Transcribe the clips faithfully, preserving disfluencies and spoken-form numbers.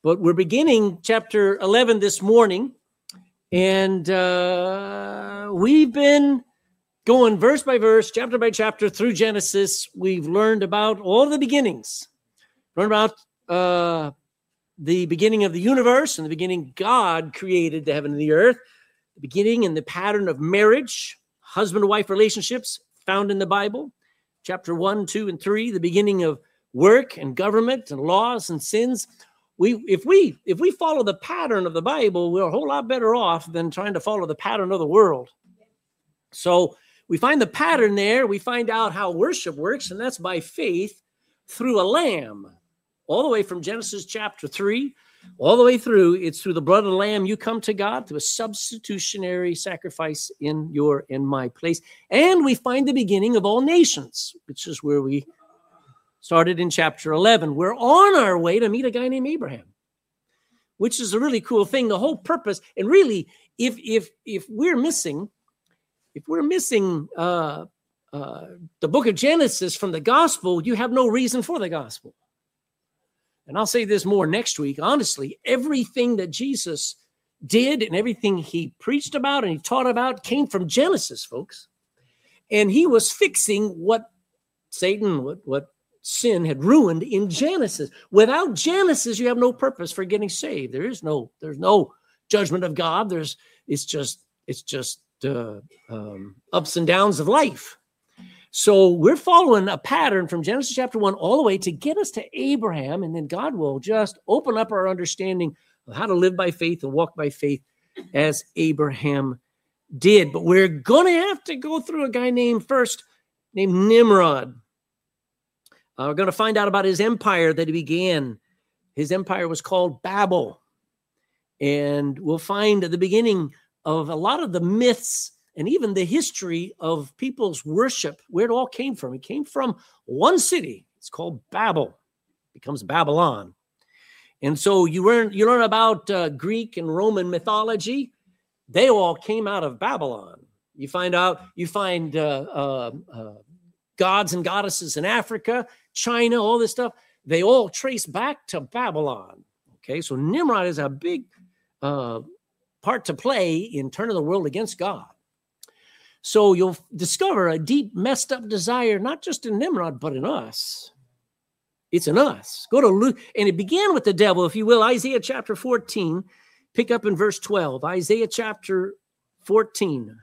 But we're beginning chapter eleven this morning, and uh, we've been going verse by verse, chapter by chapter through Genesis. We've learned about all the beginnings. Learned about uh, the beginning of the universe, and the beginning God created the heaven and the earth. The beginning and the pattern of marriage, husband and wife relationships found in the Bible. Chapter one, two, and three, the beginning of work and government and laws and sins. We, if we, if we follow the pattern of the Bible, we're a whole lot better off than trying to follow the pattern of the world. So we find the pattern there. We find out how worship works, and that's by faith through a lamb. All the way from Genesis chapter three, all the way through, it's through the blood of the lamb you come to God, through a substitutionary sacrifice in your and my place. And we find the beginning of all nations, which is where we started in chapter eleven. We're on our way to meet a guy named Abraham, which is a really cool thing. The whole purpose, and really, if if if we're missing, if we're missing uh, uh, the book of Genesis from the gospel, you have no reason for the gospel. And I'll say this more next week. Honestly, everything that Jesus did and everything he preached about and he taught about came from Genesis, folks. And he was fixing what Satan, what what. sin had ruined in Genesis. Without Genesis, you have no purpose for getting saved. There is no, there's no judgment of God. There's, it's just, it's just uh, um, ups and downs of life. So we're following a pattern from Genesis chapter one all the way to get us to Abraham, and then God will just open up our understanding of how to live by faith and walk by faith as Abraham did. But we're going to have to go through a guy named first, named Nimrod. Uh, we're going to find out about his empire that he began. His empire was called Babel. And we'll find at the beginning of a lot of the myths and even the history of people's worship, where it all came from. It came from one city. It's called Babel. It becomes Babylon. And so you learn, you learn about uh, Greek and Roman mythology. They all came out of Babylon. You find out, you find uh, uh, uh, gods and goddesses in Africa, China, all this stuff, they all trace back to Babylon. Okay, so Nimrod is a big uh, part to play in turning the world against God. So you'll discover a deep, messed up desire, not just in Nimrod, but in us. It's in us. Go to Luke, and it began with the devil, if you will, Isaiah chapter fourteen, pick up in verse twelve, Isaiah chapter fourteen.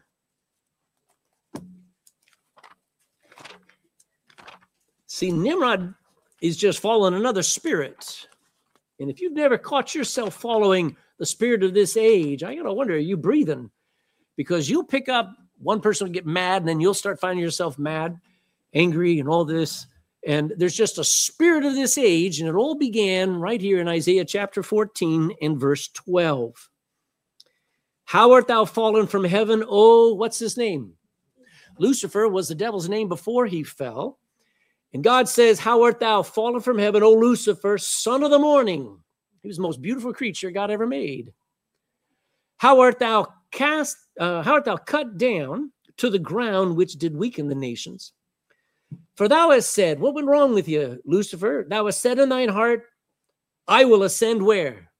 See, Nimrod is just following another spirit. And if you've never caught yourself following the spirit of this age, I got to wonder, are you breathing? Because you'll pick up, one person will get mad, and then you'll start finding yourself mad, angry, and all this. And there's just a spirit of this age, and it all began right here in Isaiah chapter fourteen and verse twelve. How art thou fallen from heaven? Oh, what's his name? Lucifer was the devil's name before he fell. And God says, how art thou fallen from heaven, O Lucifer, son of the morning? He was the most beautiful creature God ever made. How art thou cast, uh, how art thou cut down to the ground, which did weaken the nations? For thou hast said, what went wrong with you, Lucifer? Thou hast said in thine heart, I will ascend where?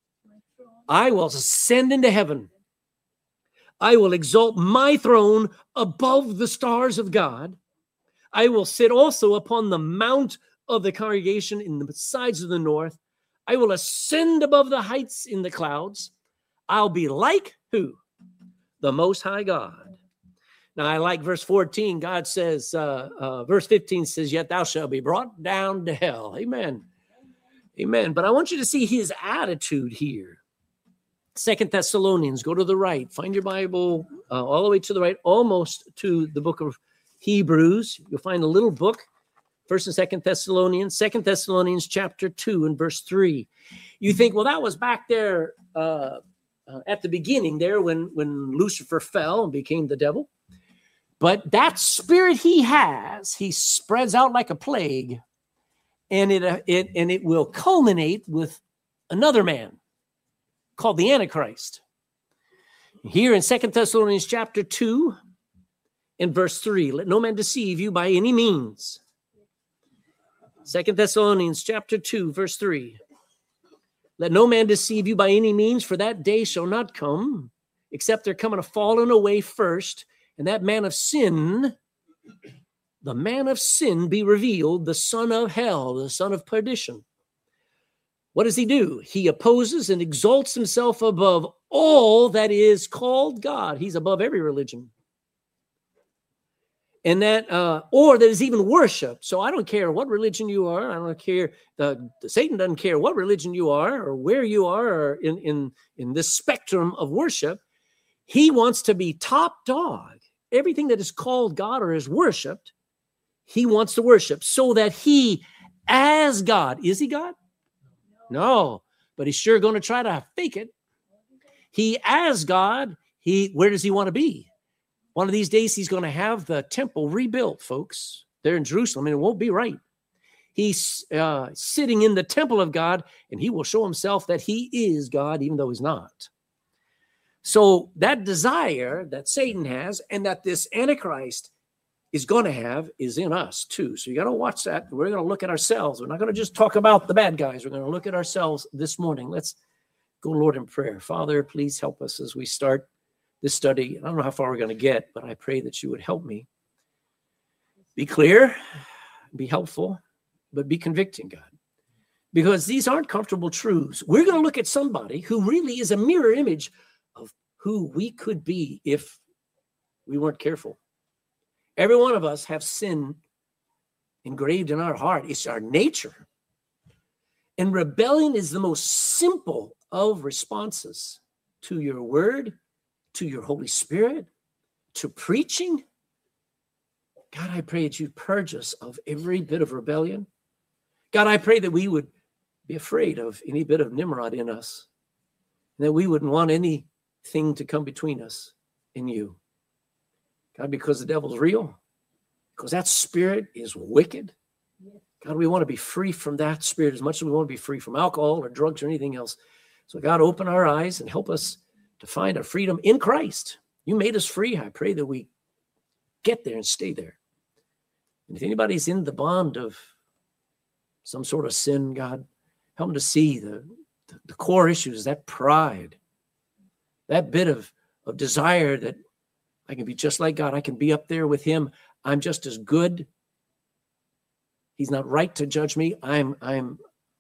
I will ascend into heaven. I will exalt my throne above the stars of God. I will sit also upon the mount of the congregation in the sides of the north. I will ascend above the heights in the clouds. I'll be like who? The Most High God. Now, I like verse fourteen. God says, uh, uh, verse fifteen says, yet thou shalt be brought down to hell. Amen. Amen. But I want you to see his attitude here. Second Thessalonians, go to the right. Find your Bible uh, all the way to the right, almost to the book of Hebrews. You'll find a little book, First and Second Thessalonians, Second Thessalonians chapter two and verse three. You think, well, that was back there uh, uh, at the beginning there when, when Lucifer fell and became the devil. But that spirit he has, he spreads out like a plague, and it, uh, it and it will culminate with another man called the Antichrist. Here in Second Thessalonians chapter two in verse three, let no man deceive you by any means. Second Thessalonians chapter two, verse three. Let no man deceive you by any means, for that day shall not come, except there come a falling away first, and that man of sin, the man of sin be revealed, the son of hell, the son of perdition. What does he do? He opposes and exalts himself above all that is called God. He's above every religion. And that, uh, or that is even worshiped. So I don't care what religion you are. I don't care. The, the Satan doesn't care what religion you are or where you are or in, in, in this spectrum of worship. He wants to be top dog. Everything that is called God or is worshiped, he wants to worship so that he, as God, is he God? No, but he's sure going to try to fake it. He, as God, he, where does he want to be? One of these days, he's going to have the temple rebuilt, folks. There in Jerusalem, and it won't be right. He's uh, sitting in the temple of God, and he will show himself that he is God, even though he's not. So that desire that Satan has and that this Antichrist is going to have is in us, too. So you got to watch that. We're going to look at ourselves. We're not going to just talk about the bad guys. We're going to look at ourselves this morning. Let's go, Lord, in prayer. Father, please help us as we start this study. I don't know how far we're going to get, but I pray that you would help me. Be clear, be helpful, but be convicting, God. Because these aren't comfortable truths. We're going to look at somebody who really is a mirror image of who we could be if we weren't careful. Every one of us have sin engraved in our heart. It's our nature. And rebellion is the most simple of responses to your word, to your Holy Spirit, to preaching. God, I pray that you'd purge us of every bit of rebellion. God, I pray that we would be afraid of any bit of Nimrod in us, and that we wouldn't want anything to come between us and you. God, because the devil's real, because that spirit is wicked. God, we want to be free from that spirit as much as we want to be free from alcohol or drugs or anything else. So God, open our eyes and help us to find our freedom in Christ. You made us free. I pray that we get there and stay there. And if anybody's in the bond of some sort of sin, God, help them to see the, the, the core issues, that pride, that bit of, of desire that I can be just like God. I can be up there with him. I'm just as good. He's not right to judge me. I'm, I'm,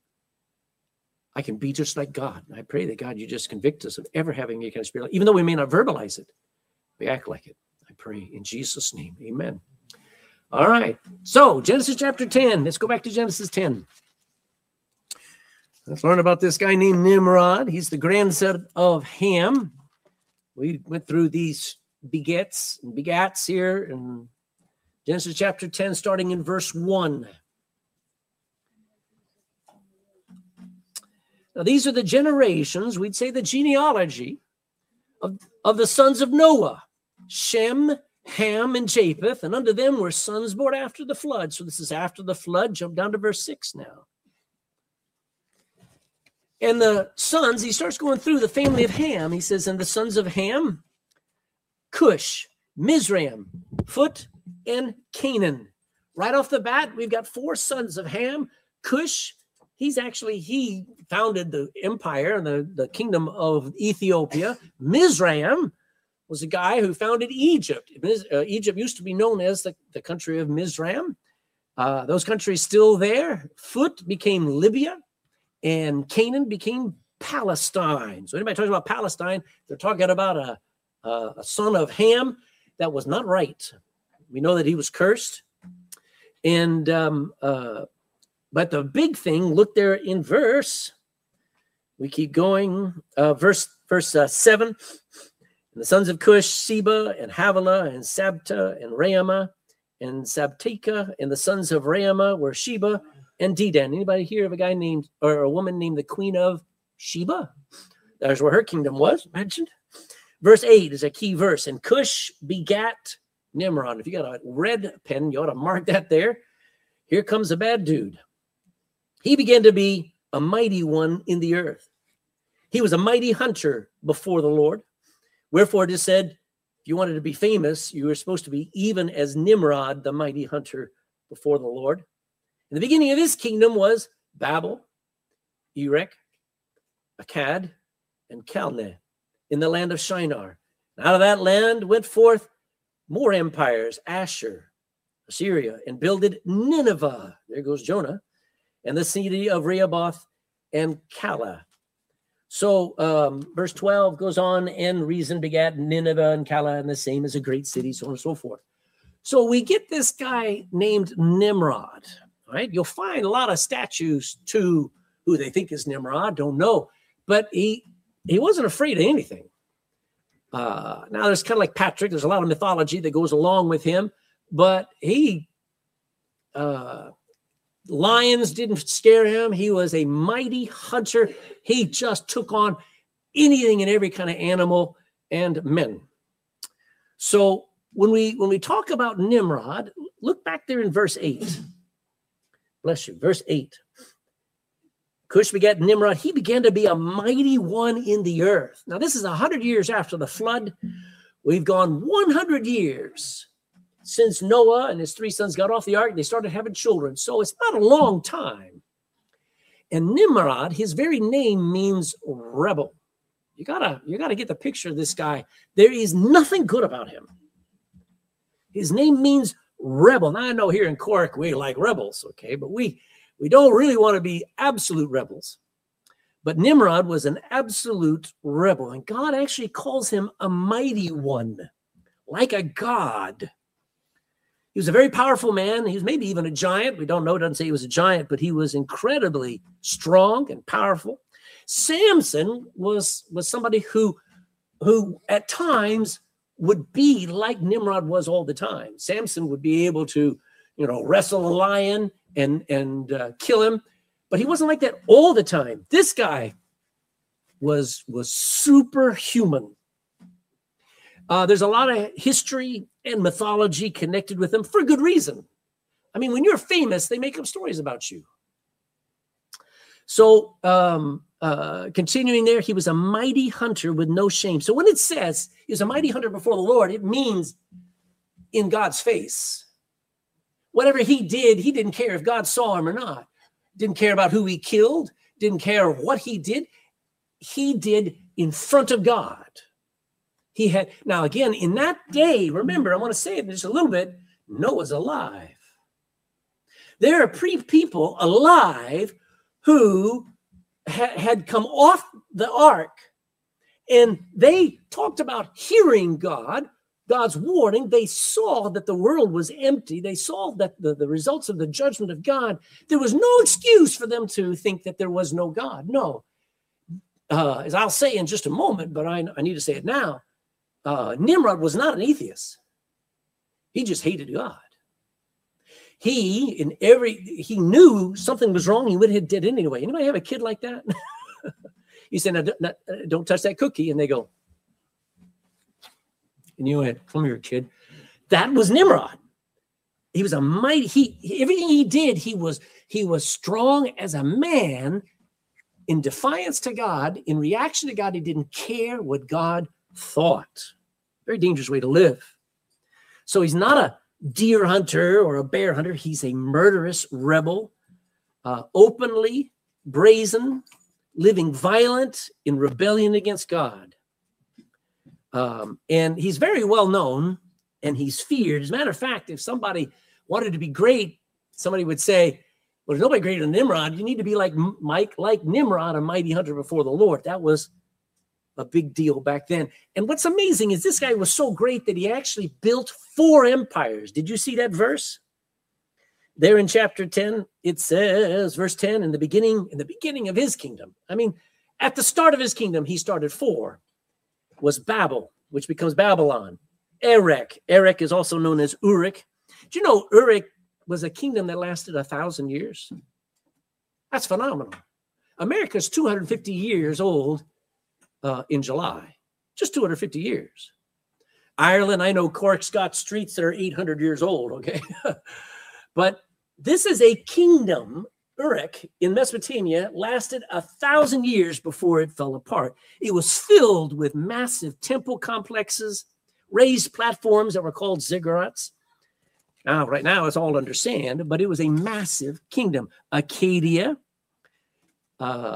I can be just like God. And I pray that, God, you just convict us of ever having any kind of spirit. Even though we may not verbalize it, we act like it. I pray in Jesus' name. Amen. All right. So Genesis chapter ten. Let's go back to Genesis ten. Let's learn about this guy named Nimrod. He's the grandson of Ham. We went through these begets and begats here in Genesis chapter ten, starting in verse one. Now, these are the generations, we'd say the genealogy of, of the sons of Noah, Shem, Ham, and Japheth, and unto them were sons born after the flood. So this is after the flood. Jump down to verse six now. And the sons, he starts going through the family of Ham. He says, and the sons of Ham, Cush, Mizraim, Phut, and Canaan. Right off the bat, we've got four sons of Ham. Cush, he's actually, he founded the empire, the, the kingdom of Ethiopia. Mizraim was a guy who founded Egypt. Uh, Egypt used to be known as the, the country of Mizraim. Uh, those countries still there. Phut became Libya, and Canaan became Palestine. So anybody talking about Palestine, they're talking about a, a, a son of Ham that was not right. We know that he was cursed. And, um, uh, but the big thing, look there in verse, we keep going, uh, verse, verse uh, seven, and the sons of Cush, Seba, and Havilah, and Sabta, and Raamah, and Sabteka, and the sons of Raamah were Sheba and Dedan. Anybody hear of a guy named, or a woman named the Queen of Sheba? That's where her kingdom was mentioned. Verse eight is a key verse, and Cush begat Nimrod. If you got a red pen, you ought to mark that there. Here comes a bad dude. He began to be a mighty one in the earth. He was a mighty hunter before the Lord. Wherefore it is said, if you wanted to be famous, you were supposed to be even as Nimrod, the mighty hunter before the Lord. And the beginning of his kingdom was Babel, Erech, Akkad, and Calneh in the land of Shinar. And out of that land went forth more empires, Ashur, Assyria, and builded Nineveh. There goes Jonah. And the city of Rehoboth and Calah. So um, verse twelve goes on, and Reason begat Nineveh and Calah, and the same as a great city, so on and so forth. So we get this guy named Nimrod, right? You'll find a lot of statues to who they think is Nimrod, don't know. But he he wasn't afraid of anything. Uh, now, there's kind of like Patrick. There's a lot of mythology that goes along with him. But he, uh, lions didn't scare him. He was a mighty hunter. He just took on anything and every kind of animal and men. So when we when we talk about Nimrod, look back there in verse eight. Bless you, verse eight. Cush begat Nimrod. He began to be a mighty one in the earth. Now, this is one hundred years after the flood. We've gone one hundred years since Noah and his three sons got off the ark and they started having children. So it's not a long time. And Nimrod, his very name means rebel. You gotta, you gotta get the picture of this guy. There is nothing good about him. His name means rebel. Now, I know here in Cork, we like rebels, okay? But we, we don't really want to be absolute rebels. But Nimrod was an absolute rebel. And God actually calls him a mighty one, like a god. He was a very powerful man. He was maybe even a giant. We don't know. It doesn't say he was a giant, but he was incredibly strong and powerful. Samson was, was somebody who, who at times would be like Nimrod was all the time. Samson would be able to, you know, wrestle a lion and, and uh, kill him, but he wasn't like that all the time. This guy was, was superhuman. Uh, there's a lot of history and mythology connected with him for good reason. I mean, when you're famous, they make up stories about you. So um, uh, continuing there, he was a mighty hunter with no shame. So when it says he was a mighty hunter before the Lord, it means in God's face. Whatever he did, he didn't care if God saw him or not. Didn't care about who he killed. Didn't care what he did. He did in front of God. He had, now again, in that day, remember, I want to say it just a little bit, Noah's alive. There are pre people alive who ha had come off the ark, and they talked about hearing God, God's warning. They saw that the world was empty. They saw that the, the results of the judgment of God. There was no excuse for them to think that there was no God. No. Uh, as I'll say in just a moment, but I, I need to say it now. Uh, Nimrod was not an atheist. He just hated God. He, in every, he knew something was wrong. He would have did it anyway. Anybody have a kid like that? You say, now, not, don't touch that cookie. And they go, and you went, come here, kid. That was Nimrod. He was a mighty, he, everything he did, he was, he was strong as a man in defiance to God. In reaction to God, he didn't care what God thought. Very dangerous way to live. So he's not a deer hunter or a bear hunter. He's a murderous rebel, uh, openly brazen, living violent in rebellion against God. Um, and he's very well known, and he's feared. As a matter of fact, if somebody wanted to be great, somebody would say, well, there's nobody greater than Nimrod. You need to be like Mike, like Nimrod, a mighty hunter before the Lord. That was a big deal back then. And what's amazing is this guy was so great that he actually built four empires. Did you see that verse? There in chapter ten, it says, verse ten, in the beginning, in the beginning of his kingdom. I mean, at the start of his kingdom, he started four. Was Babel, which becomes Babylon. Erech. Erech is also known as Uruk. Do you know Uruk was a kingdom that lasted a thousand years? That's phenomenal. America's two hundred fifty years old uh, in July. Just two hundred fifty years. Ireland, I know Cork's got streets that are eight hundred years old, okay? But this is a kingdom, Uruk, in Mesopotamia, lasted a thousand years before it fell apart. It was filled with massive temple complexes, raised platforms that were called ziggurats. Now, right now, it's all under sand, but it was a massive kingdom. Acadia, uh,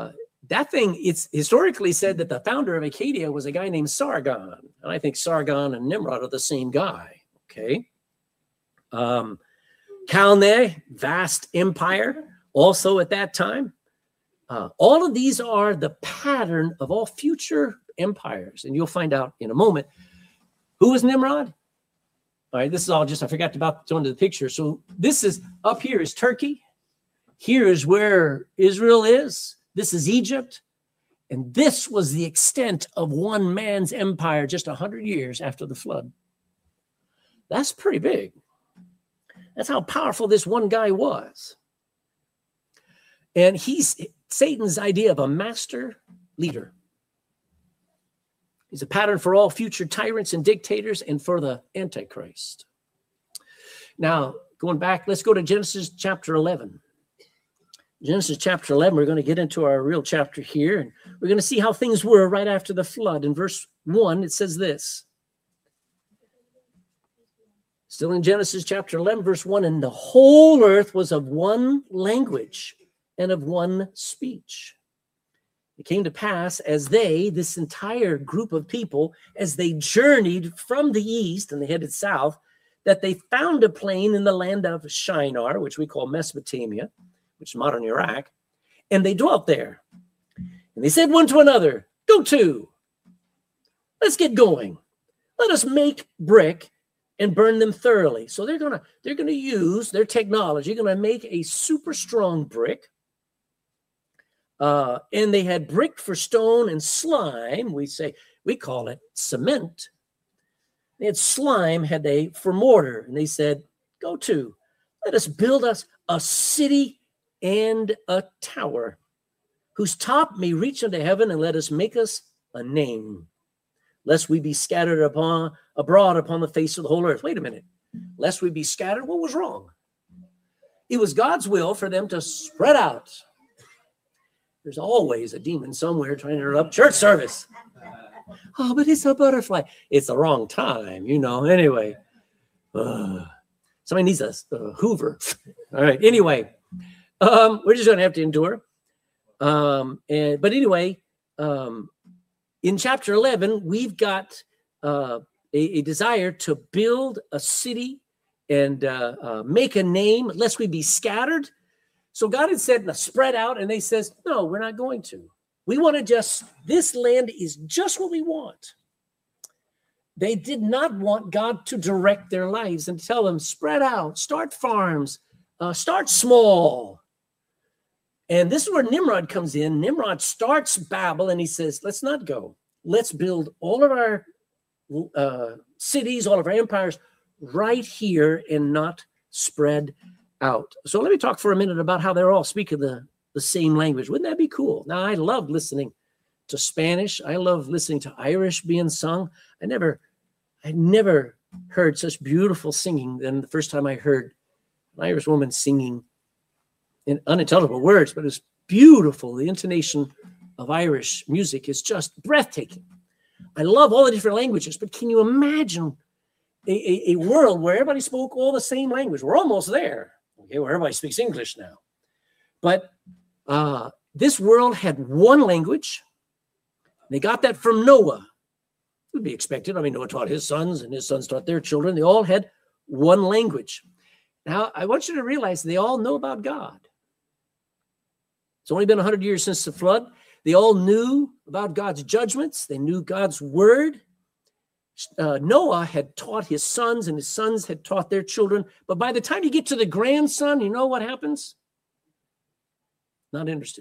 that thing, it's historically said that the founder of Acadia was a guy named Sargon. And I think Sargon and Nimrod are the same guy. Okay. Um, Calneh, vast empire, also at that time. Uh, all of these are the pattern of all future empires. And you'll find out in a moment. Who was Nimrod? All right, this is all just, I forgot about to go into the picture. So this is, up here is Turkey. Here is where Israel is. This is Egypt. And this was the extent of one man's empire just one hundred years after the flood. That's pretty big. That's how powerful this one guy was. And he's Satan's idea of a master leader. He's a pattern for all future tyrants and dictators and for the Antichrist. Now, going back, let's go to Genesis chapter eleven. Genesis chapter eleven, we're going to get into our real chapter here, and we're going to see how things were right after the flood. In verse one, it says this. Still in Genesis chapter eleven, verse one, and the whole earth was of one language and of one speech. It came to pass as they, this entire group of people, as they journeyed from the east and they headed south, that they found a plain in the land of Shinar, which we call Mesopotamia, which is modern Iraq, and they dwelt there. And they said one to another, go to, let's get going. Let us make brick and burn them thoroughly. So they're gonna, they're gonna use their technology, gonna make a super strong brick. Uh, and they had brick for stone and slime. We say, we call it cement. They had slime, had they for mortar. And they said, go to, let us build us a city and a tower whose top may reach unto heaven, and let us make us a name, lest we be scattered upon abroad upon the face of the whole earth. Wait a minute. Lest we be scattered. What was wrong? It was God's will for them to spread out. There's always a demon somewhere trying to interrupt church service. Oh, but it's a butterfly. It's the wrong time, you know. Anyway, uh, somebody needs a, a Hoover. All right. Anyway, um, we're just going to have to endure. Um, and, but anyway, um, in chapter eleven, we've got uh, a, a desire to build a city and uh, uh, make a name, lest we be scattered. So God had said, spread out, and they says, no, we're not going to. We want to just, this land is just what we want. They did not want God to direct their lives and tell them, spread out, start farms, uh, start small. And this is where Nimrod comes in. Nimrod starts Babel, and he says, let's not go. Let's build all of our uh, cities, all of our empires right here and not spread out. So let me talk for a minute about how they're all speaking the, the same language. Wouldn't that be cool? Now, I love listening to Spanish. I love listening to Irish being sung. I never, I never heard such beautiful singing than the first time I heard an Irish woman singing in unintelligible words, but it's beautiful. The intonation of Irish music is just breathtaking. I love all the different languages, but can you imagine a, a, a world where everybody spoke all the same language? We're almost there. Okay, where everybody speaks English now. But uh, this world had one language. They got that from Noah. It would be expected. I mean, Noah taught his sons, and his sons taught their children. They all had one language. Now, I want you to realize they all know about God. It's only been one hundred years since the flood. They all knew about God's judgments. They knew God's word. Uh, Noah had taught his sons, and his sons had taught their children. But by the time you get to the grandson, you know what happens? Not interested.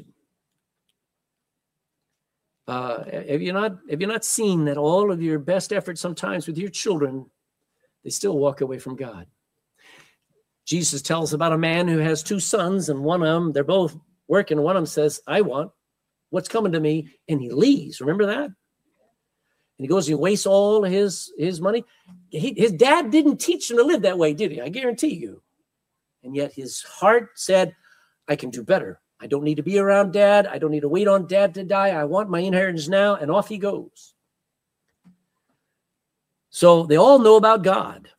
Uh, have you not, have you not seen that all of your best efforts sometimes with your children, they still walk away from God? Jesus tells about a man who has two sons, and one of them, they're both working. One of them says, I want what's coming to me, and he leaves. Remember that? And he goes and he wastes all his, his money. He, his dad didn't teach him to live that way, did he? I guarantee you. And yet his heart said, I can do better. I don't need to be around dad. I don't need to wait on dad to die. I want my inheritance now. And off he goes. So they all know about God.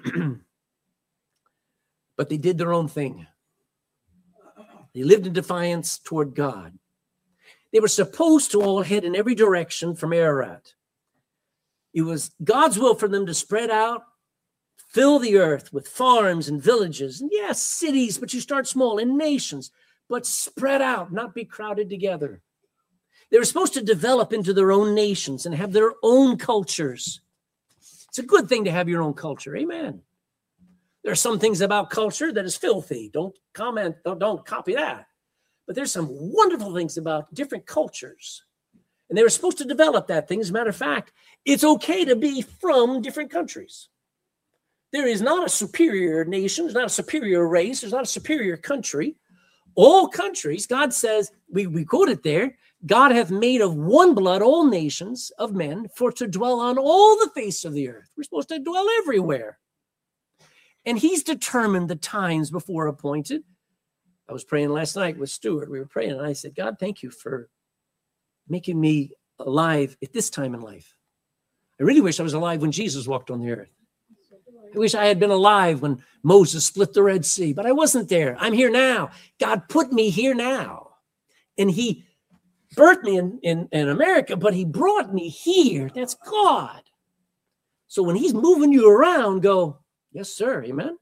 But they did their own thing. They lived in defiance toward God. They were supposed to all head in every direction from Ararat. It was God's will for them to spread out, fill the earth with farms and villages, and yes, cities, but you start small, and nations, but spread out, not be crowded together. They were supposed to develop into their own nations and have their own cultures. It's a good thing to have your own culture. Amen. There are some things about culture that is filthy. Don't comment, don't, don't copy that. But there's some wonderful things about different cultures. And they were supposed to develop that thing. As a matter of fact, it's okay to be from different countries. There is not a superior nation. There's not a superior race. There's not a superior country. All countries, God says, we, we quote it there, God hath made of one blood all nations of men for to dwell on all the face of the earth. We're supposed to dwell everywhere. And he's determined the times before appointed. I was praying last night with Stuart. We were praying, and I said, God, thank you for making me alive at this time in life. I really wish I was alive when Jesus walked on the earth. I wish I had been alive when Moses split the Red Sea, but I wasn't there. I'm here now. God put me here now. And he birthed me in, in, in America, but he brought me here. That's God. So when he's moving you around, go, yes, sir. Amen.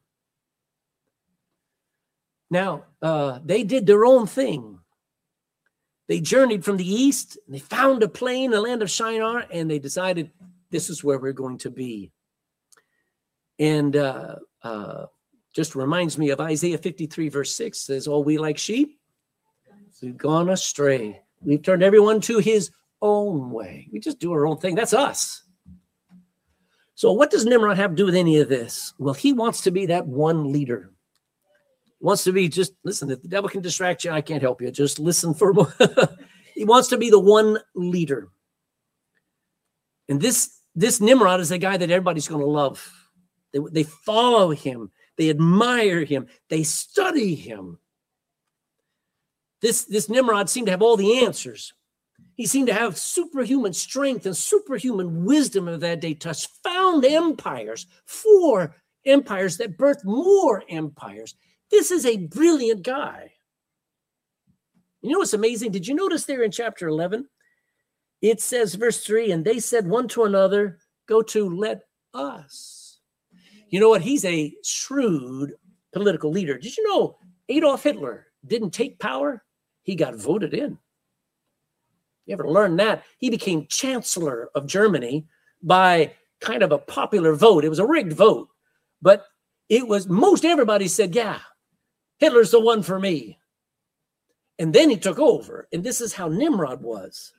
Now, uh, they did their own thing. They journeyed from the east. And they found a plain, the land of Shinar, and they decided this is where we're going to be. And uh, uh, just reminds me of Isaiah fifty-three, verse six, says, all we like sheep, we've gone astray. We've turned everyone to his own way. We just do our own thing. That's us. So what does Nimrod have to do with any of this? Well, he wants to be that one leader. He wants to be just, listen, if the devil can distract you, I can't help you. Just listen for more. He wants to be the one leader. And this, this Nimrod is a guy that everybody's going to love. They, they follow him. They admire him. They study him. This, this Nimrod seemed to have all the answers. He seemed to have superhuman strength and superhuman wisdom of that day to found empires, four empires that birthed more empires. This is a brilliant guy. You know what's amazing? Did you notice there in chapter eleven? It says, verse three, and they said one to another, go to, let us. You know what? He's a shrewd political leader. Did you know Adolf Hitler didn't take power? He got voted in. You ever learn that? He became chancellor of Germany by kind of a popular vote. It was a rigged vote, but it was, most everybody said, yeah, Hitler's the one for me. And then he took over. And this is how Nimrod was.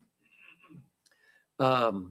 Um,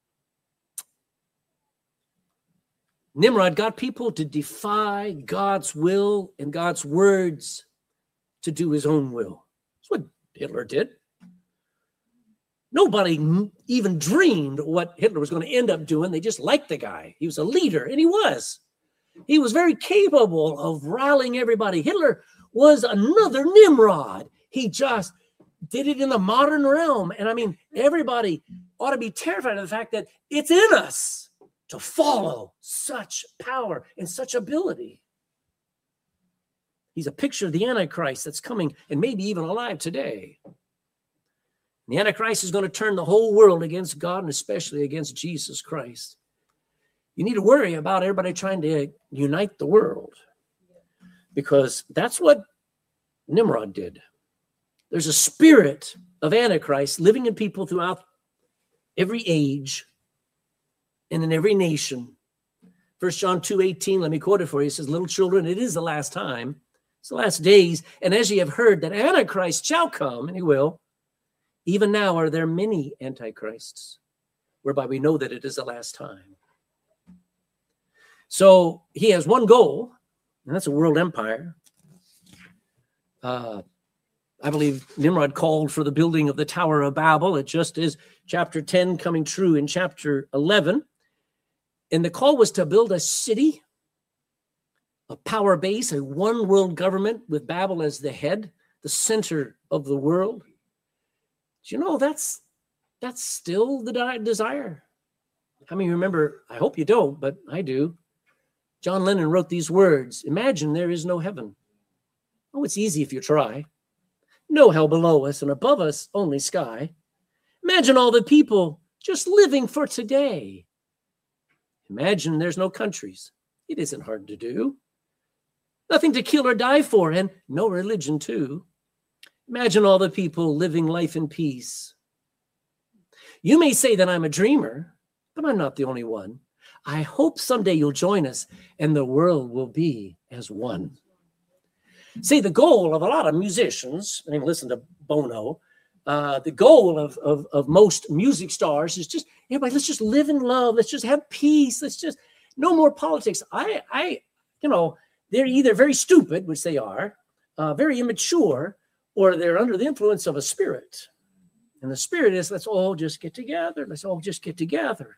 Nimrod got people to defy God's will and God's words to do his own will. That's what Hitler did. Nobody even dreamed what Hitler was going to end up doing. They just liked the guy. He was a leader, and he was. He was very capable of rallying everybody. Hitler was another Nimrod. He just did it in the modern realm. And I mean, everybody ought to be terrified of the fact that it's in us to follow such power and such ability. He's a picture of the Antichrist that's coming and maybe even alive today. The Antichrist is going to turn the whole world against God and especially against Jesus Christ. You need to worry about everybody trying to unite the world because that's what Nimrod did. There's a spirit of Antichrist living in people throughout every age and in every nation. First John two eighteen, let me quote it for you. It says, little children, it is the last time. It's the last days. And as ye have heard that Antichrist shall come, and he will, even now are there many antichrists, whereby we know that it is the last time. So he has one goal, and that's a world empire. Uh, I believe Nimrod called for the building of the Tower of Babel. It just is chapter ten coming true in chapter eleven. And the call was to build a city, a power base, a one world government with Babel as the head, the center of the world. Do you know that's that's still the desire? How many remember? I hope you don't, but I do. John Lennon wrote these words, imagine there is no heaven. Oh, it's easy if you try. No hell below us, and above us only sky. Imagine all the people just living for today. Imagine there's no countries. It isn't hard to do. Nothing to kill or die for, and no religion too. Imagine all the people living life in peace. You may say that I'm a dreamer, but I'm not the only one. I hope someday you'll join us and the world will be as one. See, the goal of a lot of musicians, I mean, listen to Bono, uh, the goal of, of, of most music stars is just, everybody, let's just live in love. Let's just have peace. Let's just, no more politics. I, I, you know, they're either very stupid, which they are, uh, very immature, or they're under the influence of a spirit. And the spirit is, let's all just get together. Let's all just get together.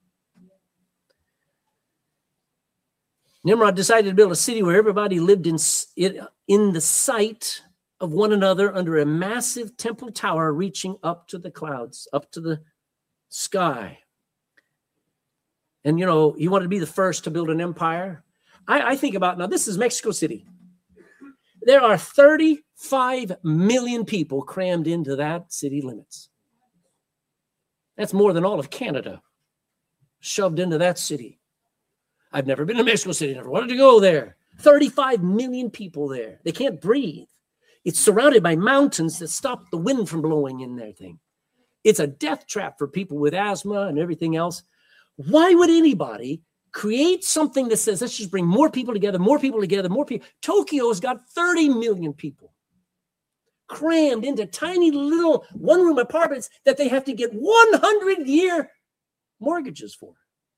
Nimrod decided to build a city where everybody lived in, in the sight of one another under a massive temple tower reaching up to the clouds, up to the sky. And, you know, he wanted to be the first to build an empire. I, I think about, now this is Mexico City. There are thirty-five million people crammed into that city limits. That's more than all of Canada shoved into that city. I've never been to Mexico City, never wanted to go there. thirty-five million people there. They can't breathe. It's surrounded by mountains that stop the wind from blowing in their thing. It's a death trap for people with asthma and everything else. Why would anybody create something that says, let's just bring more people together, more people together, more people? Tokyo's got thirty million people crammed into tiny little one-room apartments that they have to get one hundred year mortgages for.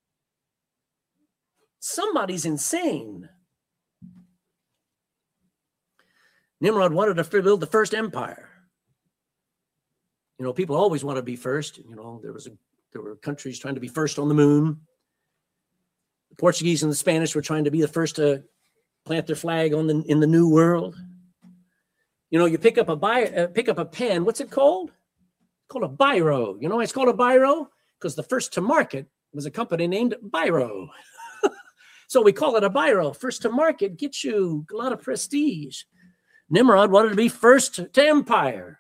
Somebody's insane. Nimrod wanted to build the first empire. You know, people always want to be first. You know, there was a, there were countries trying to be first on the moon. The Portuguese and the Spanish were trying to be the first to plant their flag on the in the New World. You know, you pick up a bi, uh, pick up a pen. What's it called? It's called a biro. You know why it's called a biro? Because the first to market was a company named Biro. So we call it a biro. First to market gets you a lot of prestige. Nimrod wanted to be first to empire.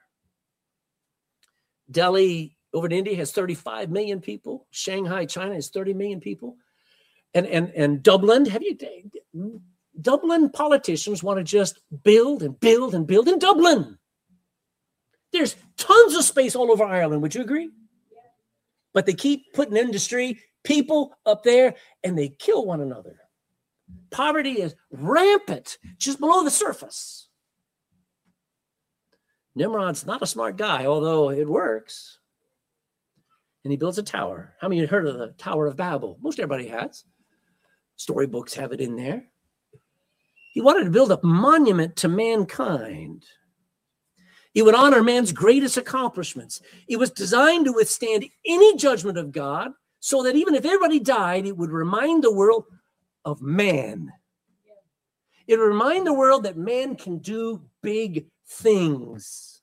Delhi over in India has thirty-five million people. Shanghai, China has thirty million people. And, and, and Dublin, have you, Dublin politicians want to just build and build and build in Dublin. There's tons of space all over Ireland. Would you agree? Yeah. But they keep putting industry, people up there, and they kill one another. Poverty is rampant just below the surface. Nimrod's not a smart guy, although it works. And he builds a tower. How many of you heard of the Tower of Babel? Most everybody has. Storybooks have it in there. He wanted to build a monument to mankind. It would honor man's greatest accomplishments. It was designed to withstand any judgment of God, so that even if everybody died, it would remind the world of man. It would remind the world that man can do big things.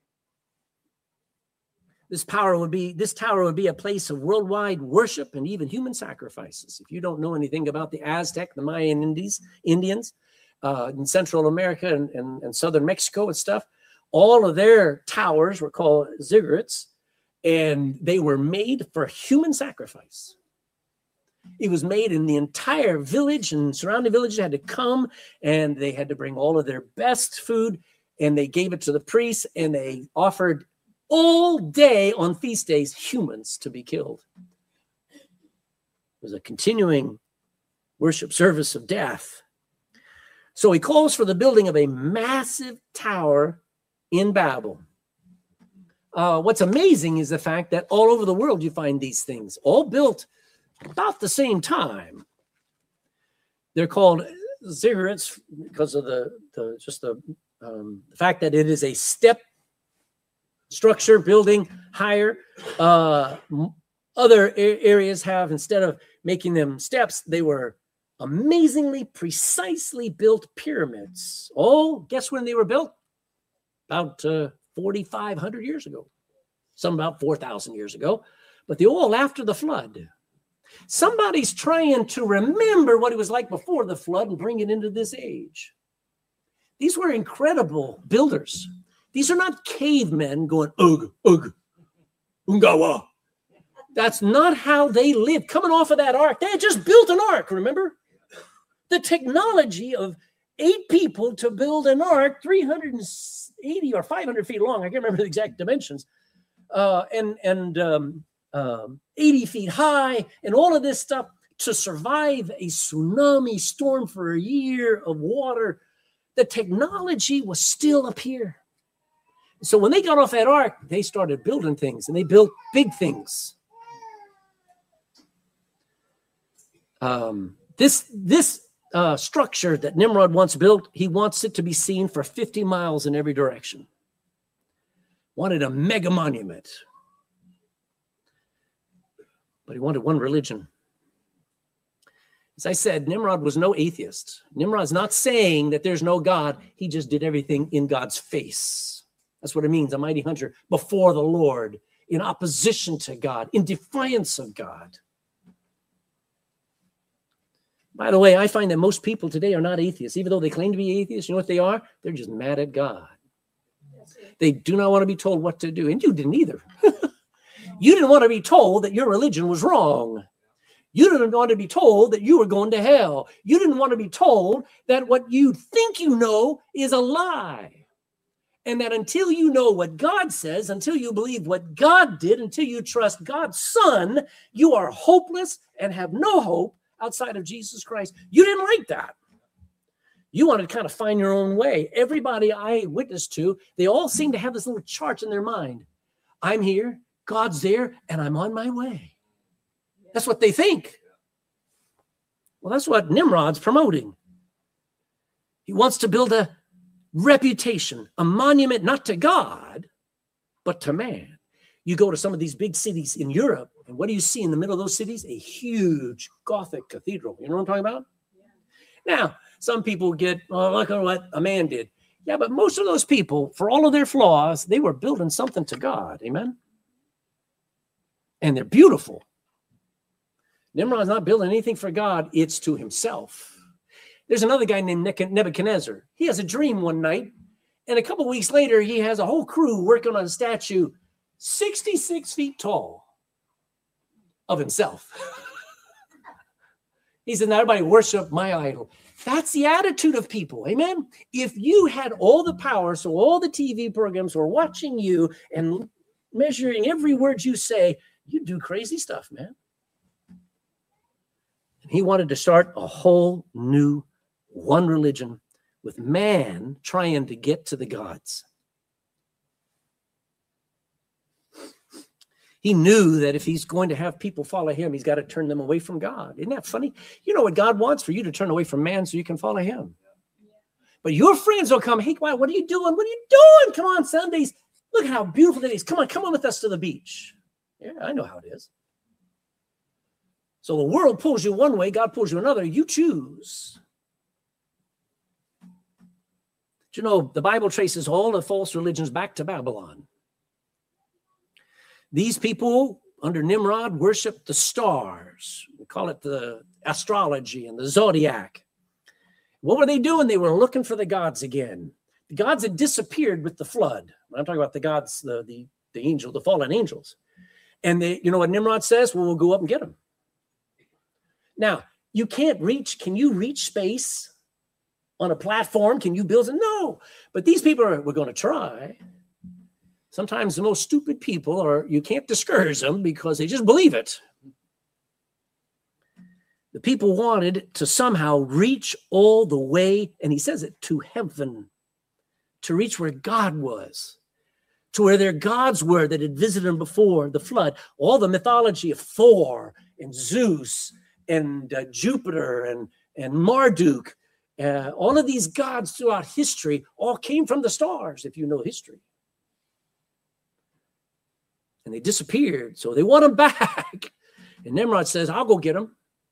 This power would be, this tower would be a place of worldwide worship and even human sacrifices. If you don't know anything about the Aztec, the Mayan Indies, Indians uh, in Central America and, and, and Southern Mexico and stuff, all of their towers were called ziggurats, and they were made for human sacrifice. It was made in the entire village, and surrounding villages had to come, and they had to bring all of their best food, and they gave it to the priests, and they offered all day on feast days humans to be killed. It was a continuing worship service of death. So he calls for the building of a massive tower in Babel. Uh, what's amazing is the fact that all over the world you find these things, all built about the same time. They're called ziggurats because of the, the just the, um, the fact that it is a step structure, building higher. Uh, other areas have, instead of making them steps, they were amazingly precisely built pyramids. Oh, guess when they were built? About uh, forty-five hundred years ago. Some about four thousand years ago. But they're all after the flood. Somebody's trying to remember what it was like before the flood and bring it into this age. These were incredible builders. These are not cavemen going, ugh, ugh, ungawa. That's not how they lived. Coming off of that ark, they had just built an ark, remember? The technology of eight people to build an ark, three hundred eighty or five hundred feet long, I can't remember the exact dimensions, uh, and, and um, um, eighty feet high, and all of this stuff to survive a tsunami storm for a year of water. The technology was still up here. So when they got off that ark, they started building things, and they built big things. Um, this this uh, structure that Nimrod once built, he wants it to be seen for fifty miles in every direction. Wanted a mega monument. But he wanted one religion. As I said, Nimrod was no atheist. Nimrod's not saying that there's no God. He just did everything in God's face. That's what it means, a mighty hunter before the Lord, in opposition to God, in defiance of God. By the way, I find that most people today are not atheists. Even though they claim to be atheists, you know what they are? They're just mad at God. They do not want to be told what to do. And you didn't either. You didn't want to be told that your religion was wrong. You didn't want to be told that you were going to hell. You didn't want to be told that what you think you know is a lie. And that until you know what God says, until you believe what God did, until you trust God's Son, you are hopeless and have no hope outside of Jesus Christ. You didn't like that. You wanted to kind of find your own way. Everybody I witnessed to, they all seem to have this little chart in their mind. I'm here, God's there, and I'm on my way. That's what they think. Well, that's what Nimrod's promoting. He wants to build a reputation, a monument not to God, but to man. You go to some of these big cities in Europe, and what do you see in the middle of those cities? A huge Gothic cathedral. You know what I'm talking about? Yeah. Now, some people get, oh, look at what a man did. Yeah, but most of those people, for all of their flaws, they were building something to God. Amen? And they're beautiful. Nimrod's not building anything for God. It's to himself. There's another guy named Nebuchadnezzar. He has a dream one night, and a couple of weeks later, he has a whole crew working on a statue sixty-six feet tall of himself. He said, now everybody worship my idol. That's the attitude of people. Amen. If you had all the power, so all the T V programs were watching you and measuring every word you say, you'd do crazy stuff, man. And he wanted to start a whole new one religion with man trying to get to the gods. He knew that if he's going to have people follow him, he's got to turn them away from God. Isn't that funny? You know what God wants? For you to turn away from man so you can follow him. But your friends will come, hey, what are you doing? What are you doing? Come on, Sundays. Look at how beautiful it is. Come on, come on with us to the beach. Yeah, I know how it is. So the world pulls you one way, God pulls you another. You choose. Do you know, the Bible traces all the false religions back to Babylon. These people under Nimrod worshiped the stars. We call it the astrology and the zodiac. What were they doing? They were looking for the gods again. The gods had disappeared with the flood. I'm talking about the gods, the, the, the angel, the fallen angels. And they, you know what Nimrod says? Well, we'll go up and get them. Now, you can't reach, can you reach space on a platform? Can you build it? No. But these people are, we're going to try. Sometimes the most stupid people are, you can't discourage them because they just believe it. The people wanted to somehow reach all the way, and he says it, to heaven, to reach where God was, to where their gods were that had visited them before the flood. All the mythology of Thor and Zeus and uh, Jupiter and, and Marduk, uh, all of these gods throughout history all came from the stars, if you know history. And they disappeared, so they want them back. And Nimrod says, I'll go get them.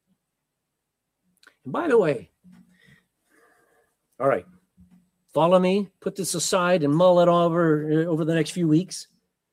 And by the way, all right, follow me, put this aside and mull it over over the next few weeks.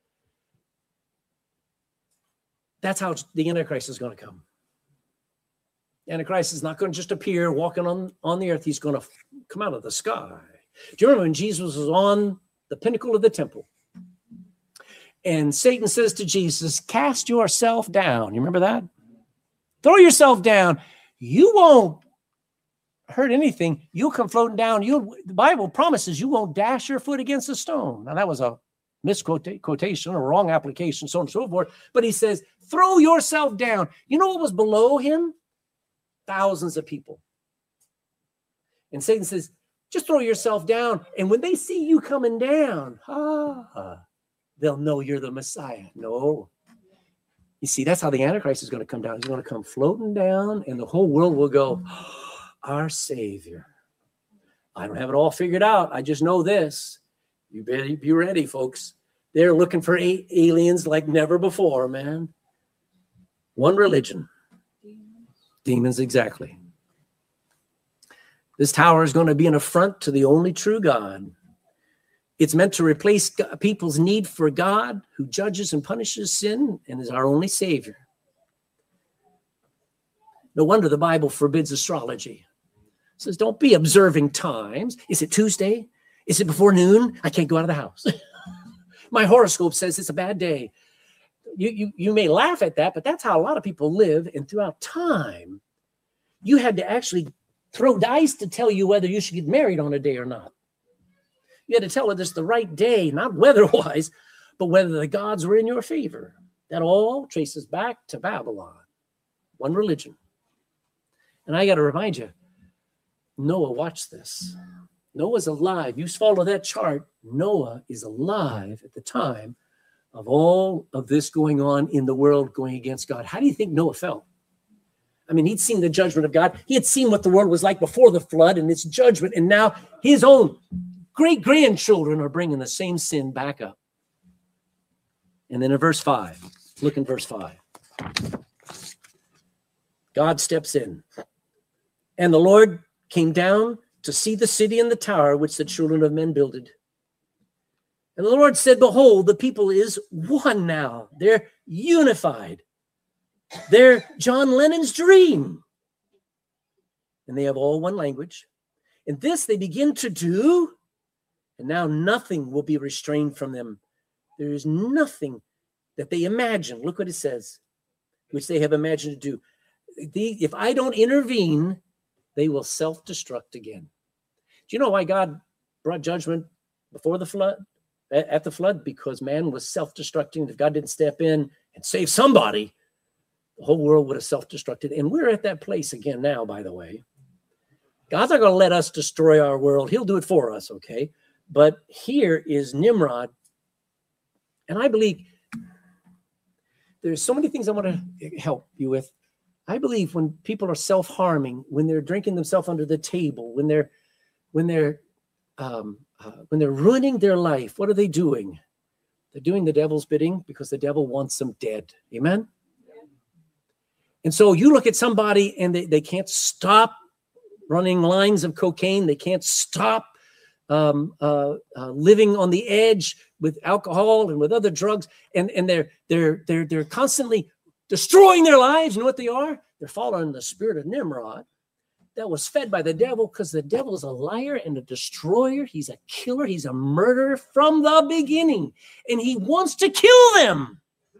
That's how the Antichrist is going to come. The Antichrist is not going to just appear walking on, on the earth. He's going to come out of the sky. Do you remember when Jesus was on the pinnacle of the temple. And Satan says to Jesus, cast yourself down. You remember that? Throw yourself down. You won't hurt anything. You'll come floating down. You, the Bible promises you won't dash your foot against a stone. Now, that was a misquotation, a wrong application, so on and so forth. But he says, throw yourself down. You know what was below him? Thousands of people. And Satan says, just throw yourself down. And when they see you coming down, ah, they'll know you're the Messiah. No. You see, that's how the Antichrist is going to come down. He's going to come floating down, and the whole world will go, oh, our Savior. I don't have it all figured out. I just know this. You better be ready, folks. They're looking for a- aliens like never before, man. One religion. Demons, exactly. This tower is going to be an affront to the only true God. It's meant to replace people's need for God, who judges and punishes sin and is our only Savior. No wonder the Bible forbids astrology. It says, don't be observing times. Is it Tuesday? Is it before noon? I can't go out of the house. My horoscope says it's a bad day. You, you, you may laugh at that, but that's how a lot of people live. And throughout time, you had to actually throw dice to tell you whether you should get married on a day or not. You had to tell it it's the right day, not weather-wise, but whether the gods were in your favor. That all traces back to Babylon, one religion. And I got to remind you, Noah watched this. Noah's alive. You follow that chart. Noah is alive at the time of all of this going on in the world going against God. How do you think Noah felt? I mean, he'd seen the judgment of God. He had seen what the world was like before the flood and its judgment. And now his own great-grandchildren are bringing the same sin back up. And then in verse five, look in verse five. God steps in. And the Lord came down to see the city and the tower which the children of men builded. And the Lord said, behold, the people is one now. They're unified. They're John Lennon's dream. And they have all one language. And this they begin to do. And now nothing will be restrained from them. There is nothing that they imagine. Look what it says, which they have imagined to do. The, if I don't intervene, they will self-destruct again. Do you know why God brought judgment before the flood, at the flood? Because man was self-destructing. If God didn't step in and save somebody, the whole world would have self-destructed. And we're at that place again now, by the way. God's not going to let us destroy our world. He'll do it for us, okay? But here is Nimrod. And I believe there's so many things I want to help you with. I believe when people are self-harming, when they're drinking themselves under the table, when they're when they're um, uh, when they're ruining their life, what are they doing? They're doing the devil's bidding because the devil wants them dead. Amen? And so you look at somebody and they, they can't stop running lines of cocaine. They can't stop um, uh, uh, living on the edge with alcohol and with other drugs. And, and they're, they're, they're, they're constantly destroying their lives. You know what they are? They're following the spirit of Nimrod that was fed by the devil, because the devil is a liar and a destroyer. He's a killer. He's a murderer from the beginning. And he wants to kill them.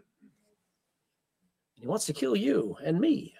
He wants to kill you and me.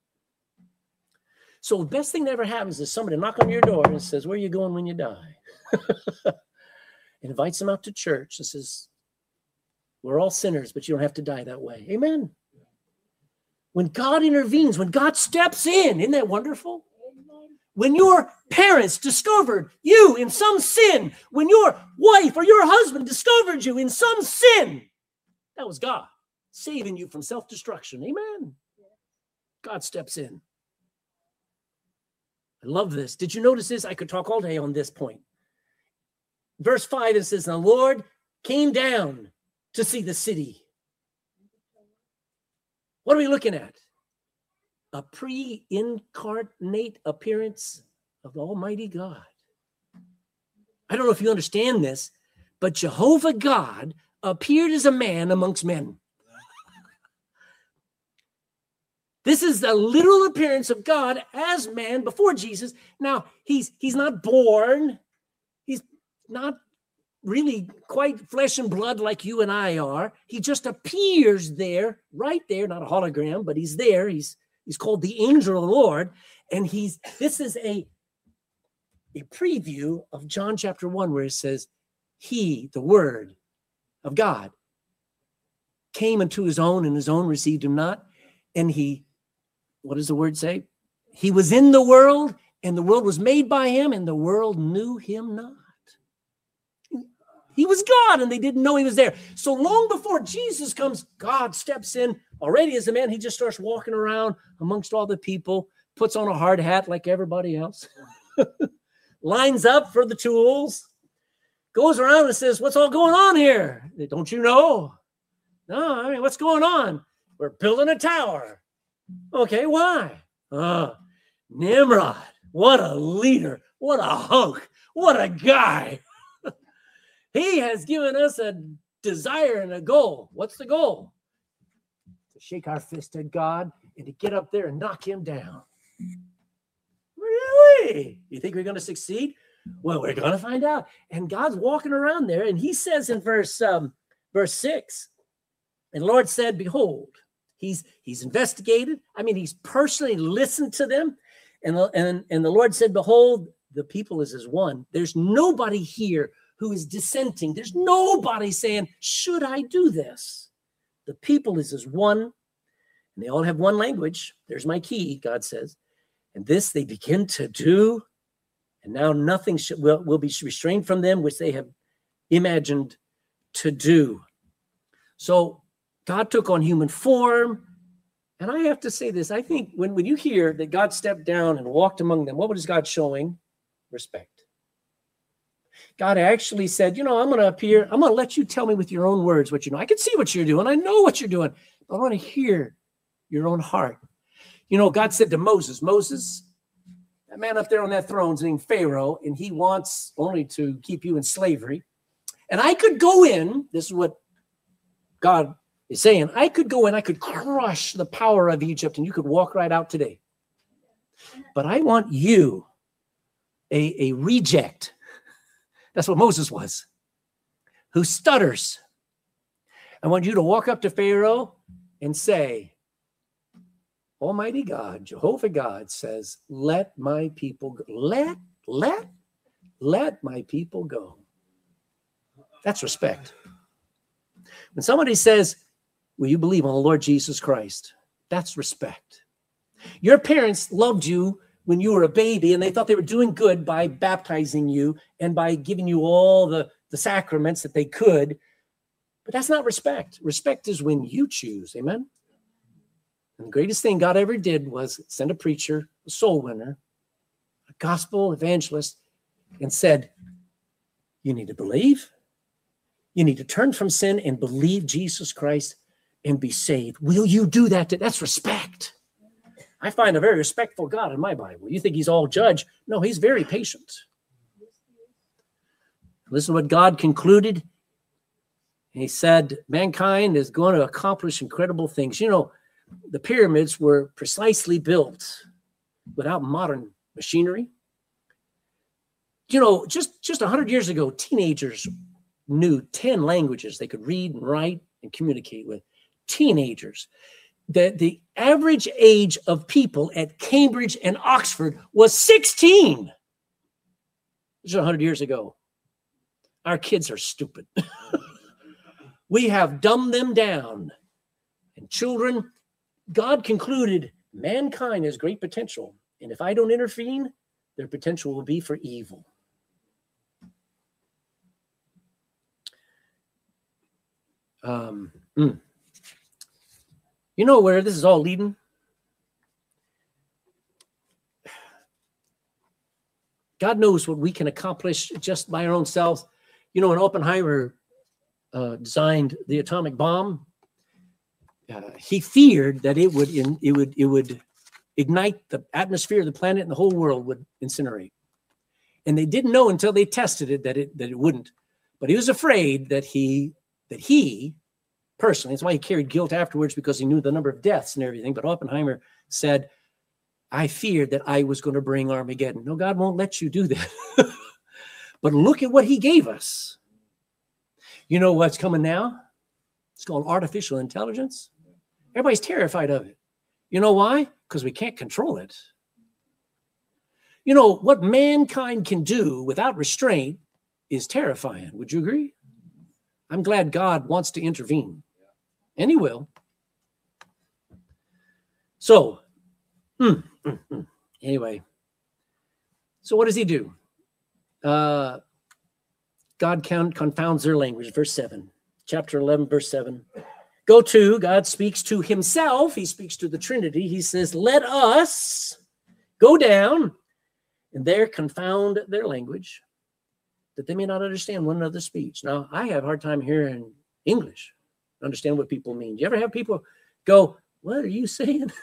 So the best thing that ever happens is somebody knock on your door and says, where are you going when you die? Invites them out to church and says, we're all sinners, but you don't have to die that way. Amen. When God intervenes, when God steps in, isn't that wonderful? When your parents discovered you in some sin, when your wife or your husband discovered you in some sin, that was God saving you from self-destruction. Amen. God steps in. I love this. Did you notice this? I could talk all day on this point. Verse five, it says, the Lord came down to see the city. What are we looking at? A pre-incarnate appearance of Almighty God. I don't know if you understand this, but Jehovah God appeared as a man amongst men. This is the literal appearance of God as man before Jesus. Now, he's, he's not born. He's not really quite flesh and blood like you and I are. He just appears there, right there, not a hologram, but he's there. He's he's called the angel of the Lord. And he's this is a, a preview of John chapter one, where it says, he, the word of God, came unto his own, and his own received him not. And he, what does the word say? He was in the world, and the world was made by him, and the world knew him not. He was God, and they didn't know he was there. So long before Jesus comes, God steps in already as a man. He just starts walking around amongst all the people, puts on a hard hat like everybody else, lines up for the tools, goes around and says, what's all going on here? Don't you know? No, I mean, what's going on? We're building a tower. Okay, why? Uh, Nimrod, what a leader. What a hunk. What a guy. He has given us a desire and a goal. What's the goal? To shake our fist at God and to get up there and knock him down. Really? You think we're going to succeed? Well, we're going to find out. And God's walking around there, and he says in verse um, verse six, and the Lord said, behold, he's he's investigated. I mean, he's personally listened to them. And, and, and the Lord said, behold, the people is as one. There's nobody here who is dissenting. There's nobody saying, should I do this? The people is as one, and they all have one language. There's my key, God says. And this they begin to do, and now nothing should, will, will be restrained from them, which they have imagined to do. So God took on human form. And I have to say this, I think when, when you hear that God stepped down and walked among them, what was God showing? Respect. God actually said, you know, I'm going to appear. I'm going to let you tell me with your own words what you know. I can see what you're doing. I know what you're doing. But I want to hear your own heart. You know, God said to Moses, Moses, that man up there on that throne is named Pharaoh, and he wants only to keep you in slavery. And I could go in. This is what God is saying. I could go in. I could crush the power of Egypt, and you could walk right out today. But I want you, a, a reject. That's what Moses was, who stutters. I want you to walk up to Pharaoh and say, Almighty God, Jehovah God says, let my people go. Let, let, let my people go. That's respect. When somebody says, will you believe on the Lord Jesus Christ? That's respect. Your parents loved you when you were a baby, and they thought they were doing good by baptizing you and by giving you all the, the sacraments that they could. But that's not respect. Respect is when you choose. Amen? And the greatest thing God ever did was send a preacher, a soul winner, a gospel evangelist, and said, you need to believe. You need to turn from sin and believe Jesus Christ and be saved. Will you do that? That's respect. I find a very respectful God in my Bible. You think he's all judge? No, he's very patient. Listen to what God concluded. He said, mankind is going to accomplish incredible things. You know, the pyramids were precisely built without modern machinery. You know, just, just one hundred years ago, teenagers knew ten languages they could read and write and communicate with. Teenagers. The, the average age of people at Cambridge and Oxford was sixteen. This is one hundred years ago. Our kids are stupid. We have dumbed them down. And children, God concluded mankind has great potential. And if I don't intervene, their potential will be for evil. Um, mm. You know where this is all leading? God knows what we can accomplish just by our own selves. You know, when Oppenheimer uh, designed the atomic bomb, uh, he feared that it would in, it would it would ignite the atmosphere of the planet, and the whole world would incinerate. And they didn't know until they tested it that it that it wouldn't. But he was afraid that he that he. Personally, that's why he carried guilt afterwards, because he knew the number of deaths and everything. But Oppenheimer said, I feared that I was going to bring Armageddon. No, God won't let you do that. But look at what he gave us. You know what's coming now? It's called artificial intelligence. Everybody's terrified of it. You know why? Because we can't control it. You know, what mankind can do without restraint is terrifying. Would you agree? I'm glad God wants to intervene. And he will. So, mm, mm, mm. anyway. So what does he do? Uh, God confounds their language. Verse seven. Chapter eleven, verse seven. Go to, God speaks to himself. He speaks to the Trinity. He says, let us go down and there confound their language, that they may not understand one another's speech. Now, I have a hard time hearing English, understand what people mean. Do you ever have people go, what are you saying?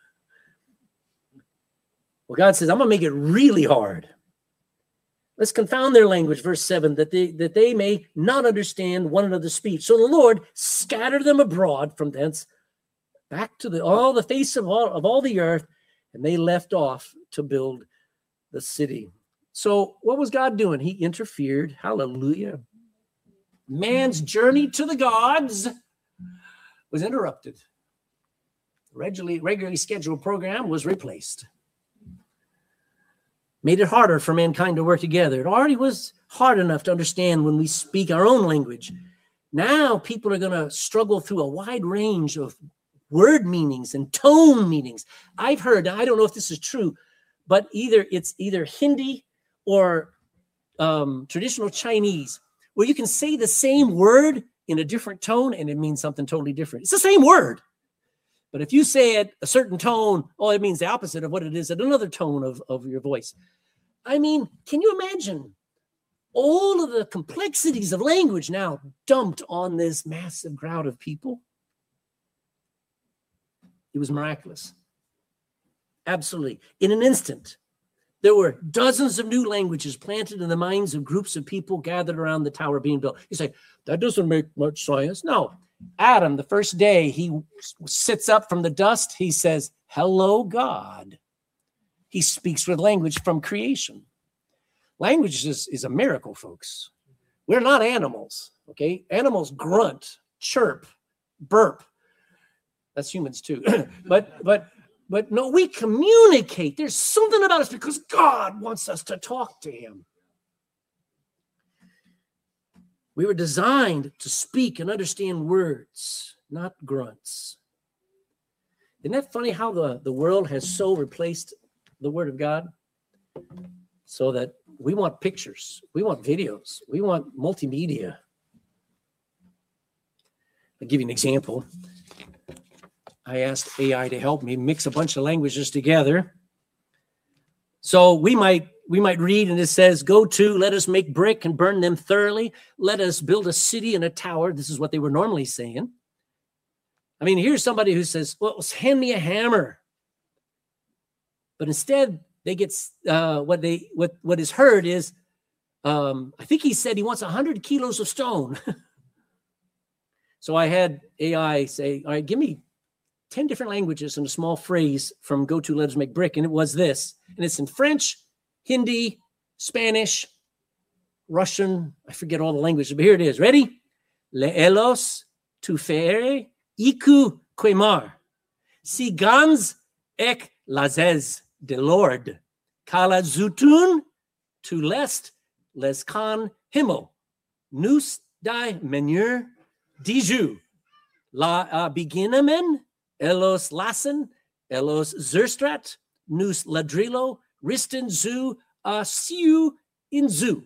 Well, God says, I'm going to make it really hard. Let's confound their language, verse seven, that they, that they may not understand one another's speech. So the Lord scattered them abroad from thence, back to the, all the face of all, of all the earth, and they left off to build the city. So what was God doing? He interfered. Hallelujah. Man's journey to the gods was interrupted. Regularly, regularly scheduled program was replaced. Made it harder for mankind to work together. It already was hard enough to understand when we speak our own language. Now people are going to struggle through a wide range of word meanings and tone meanings. I've heard, I don't know if this is true, but either it's either Hindi or um, traditional Chinese, where you can say the same word in a different tone and it means something totally different. It's the same word. But if you say it a certain tone, oh, it means the opposite of what it is at another tone of, of your voice. I mean, can you imagine all of the complexities of language now dumped on this massive crowd of people? It was miraculous. Absolutely. In an instant, there were dozens of new languages planted in the minds of groups of people gathered around the tower being built. You say, that doesn't make much sense. No. Adam, the first day he sits up from the dust, he says, hello, God. He speaks with language from creation. Language is, is a miracle, folks. We're not animals, okay? Animals grunt, chirp, burp. That's humans too. but, but, but no, we communicate. There's something about us because God wants us to talk to him. We were designed to speak and understand words, not grunts. Isn't that funny how the, the world has so replaced the word of God? So that we want pictures, we want videos, we want multimedia. I'll give you an example. I asked A I to help me mix a bunch of languages together. So we might We might read, and it says, go to, let us make brick and burn them thoroughly. Let us build a city and a tower. This is what they were normally saying. I mean, here's somebody who says, well, hand me a hammer. But instead, they get uh, what they what what is heard is, um, I think he said he wants one hundred kilos of stone. So I had A I say, all right, give me ten different languages in a small phrase from go to, let us make brick. And it was this. And it's in French, Hindi, Spanish, Russian, I forget all the languages, but here it is. Ready? Le elos tu fere iku quemar. Si gans ek lazez de Lord. Kala zutun tu lest les kan himmel. Nous die menur diju. La uh, beginnamen elos lassen elos zerstrat nous ladrilo Risten zu uh, siu in zu.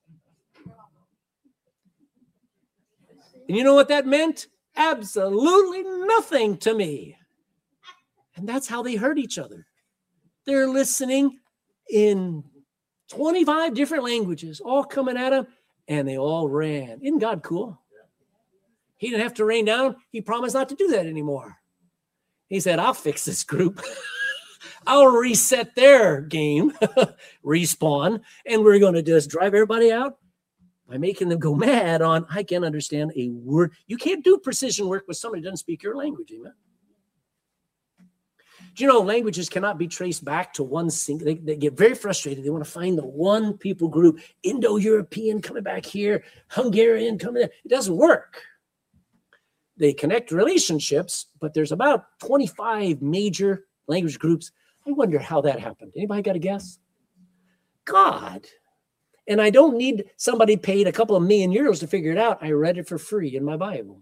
And you know what that meant? Absolutely nothing to me. And that's how they heard each other. They're listening in twenty-five different languages, all coming at them, and they all ran. Isn't God cool? He didn't have to rain down. He promised not to do that anymore. He said, I'll fix this group. I'll reset their game, respawn, and we're going to just drive everybody out by making them go mad on, I can't understand a word. You can't do precision work with somebody who doesn't speak your language, amen? Do you know languages cannot be traced back to one single? They, they get very frustrated. They want to find the one people group, Indo-European coming back here, Hungarian coming there. It doesn't work. They connect relationships, but there's about twenty-five major language groups. I wonder how that happened. Anybody got a guess? God. And I don't need somebody paid a couple of million euros to figure it out. I read it for free in my Bible.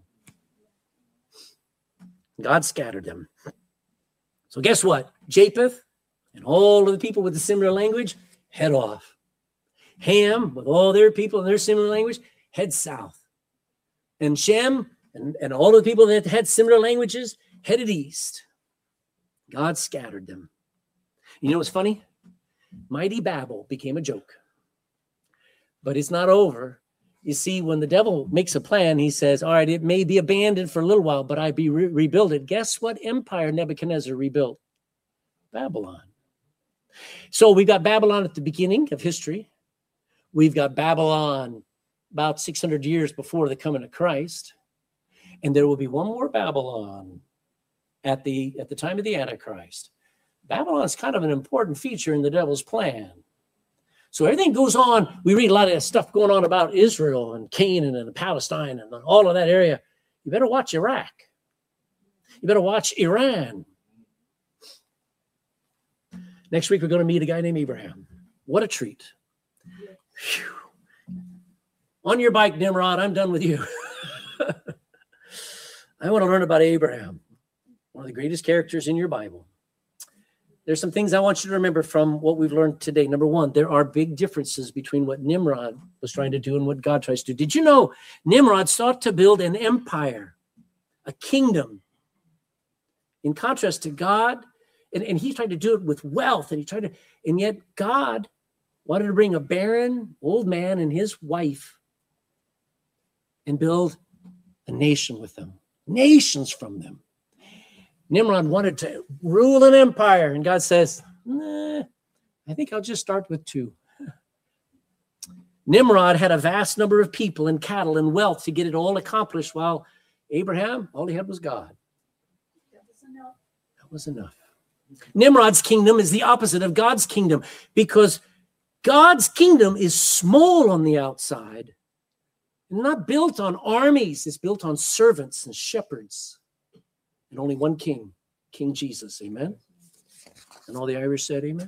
God scattered them. So guess what? Japheth and all of the people with the similar language head off. Ham, with all their people and their similar language, head south. And Shem and, and all of the people that had similar languages headed east. God scattered them. You know what's funny? Mighty Babel became a joke. But it's not over. You see, when the devil makes a plan, he says, all right, it may be abandoned for a little while, but I be re- rebuild it. Guess what empire Nebuchadnezzar rebuilt? Babylon. So we've got Babylon at the beginning of history. We've got Babylon about six hundred years before the coming of Christ. And there will be one more Babylon at the, at the time of the Antichrist. Babylon is kind of an important feature in the devil's plan. So everything goes on. We read a lot of stuff going on about Israel and Canaan and Palestine and all of that area. You better watch Iraq. You better watch Iran. Next week, we're going to meet a guy named Abraham. What a treat. Whew. On your bike, Nimrod, I'm done with you. I want to learn about Abraham, one of the greatest characters in your Bible. There's some things I want you to remember from what we've learned today. Number one, there are big differences between what Nimrod was trying to do and what God tries to do. Did you know Nimrod sought to build an empire, a kingdom, in contrast to God? And, and he tried to do it with wealth, and he tried to, and yet God wanted to bring a barren old man and his wife and build a nation with them, nations from them. Nimrod wanted to rule an empire, and God says, nah, I think I'll just start with two. Nimrod had a vast number of people and cattle and wealth to get it all accomplished, while Abraham, all he had was God. That was enough. That was enough. Nimrod's kingdom is the opposite of God's kingdom, because God's kingdom is small on the outside, not built on armies. It's built on servants and shepherds. And only one king, King Jesus. Amen. And all the Irish said amen.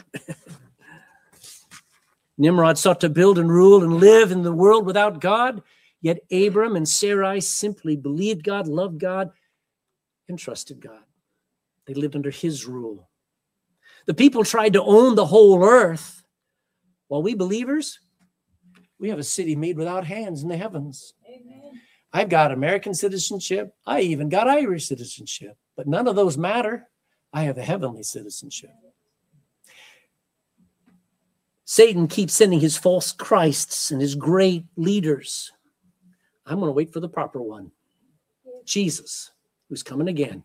Nimrod sought to build and rule and live in the world without God. Yet Abram and Sarai simply believed God, loved God, and trusted God. They lived under his rule. The people tried to own the whole earth, while we believers, we have a city made without hands in the heavens. Amen. I've got American citizenship. I even got Irish citizenship, but none of those matter. I have a heavenly citizenship. Satan keeps sending his false Christs and his great leaders. I'm going to wait for the proper one, Jesus, who's coming again.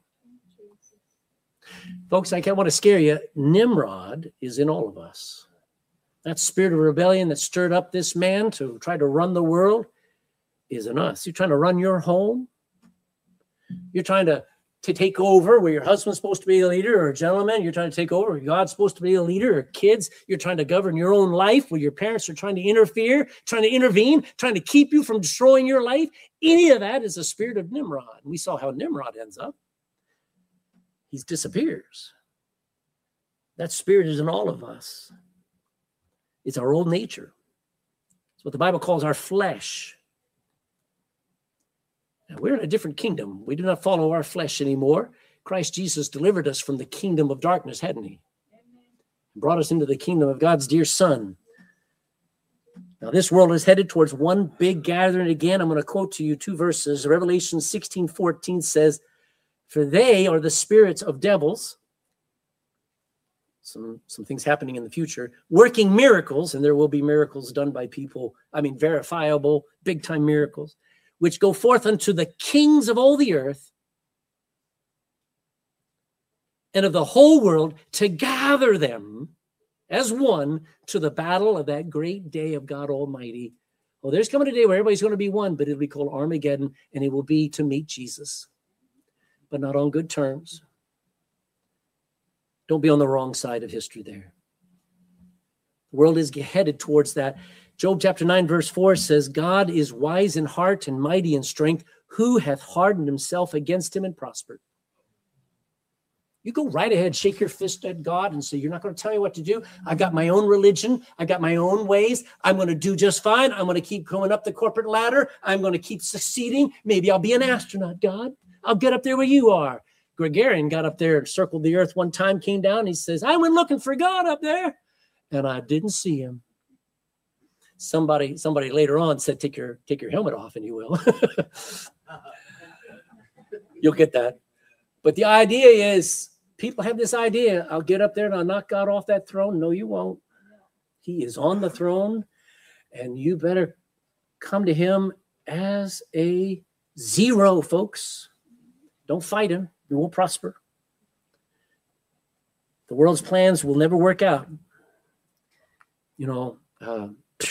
Folks, I can't want to scare you. Nimrod is in all of us. That spirit of rebellion that stirred up this man to try to run the world is in us. You're trying to run your home. You're trying to, to take over where your husband's supposed to be a leader or a gentleman. You're trying to take over where God's supposed to be a leader, or kids. You're trying to govern your own life where your parents are trying to interfere, trying to intervene, trying to keep you from destroying your life. Any of that is a spirit of Nimrod. We saw how Nimrod ends up. He disappears. That spirit is in all of us. It's our old nature. It's what the Bible calls our flesh. Now, we're in a different kingdom. We do not follow our flesh anymore. Christ Jesus delivered us from the kingdom of darkness, hadn't he? Amen. Brought us into the kingdom of God's dear Son. Now, this world is headed towards one big gathering again. I'm going to quote to you two verses. Revelation sixteen fourteen says, "For they are the spirits of devils," some, some things happening in the future, "working miracles," and there will be miracles done by people, I mean, verifiable, big-time miracles, "which go forth unto the kings of all the earth and of the whole world, to gather them as one to the battle of that great day of God Almighty." Well, there's coming a day where everybody's going to be one, but it'll be called Armageddon, and it will be to meet Jesus, but not on good terms. Don't be on the wrong side of history there. The world is headed towards that. Job chapter nine, verse four says, God is wise in heart and mighty in strength. Who hath hardened himself against him and prospered? You go right ahead, shake your fist at God and say, you're not going to tell me what to do. I got my own religion. I got my own ways. I'm going to do just fine. I'm going to keep going up the corporate ladder. I'm going to keep succeeding. Maybe I'll be an astronaut, God. I'll get up there where you are. Gregorian got up there and circled the earth one time, came down. He says, I went looking for God up there, and I didn't see him. Somebody, somebody later on said, take your, take your helmet off and you will. You'll get that. But the idea is, people have this idea, I'll get up there and I'll knock God off that throne. No, you won't. He is on the throne, and you better come to him as a zero, folks. Don't fight him. You won't prosper. The world's plans will never work out. You know, uh,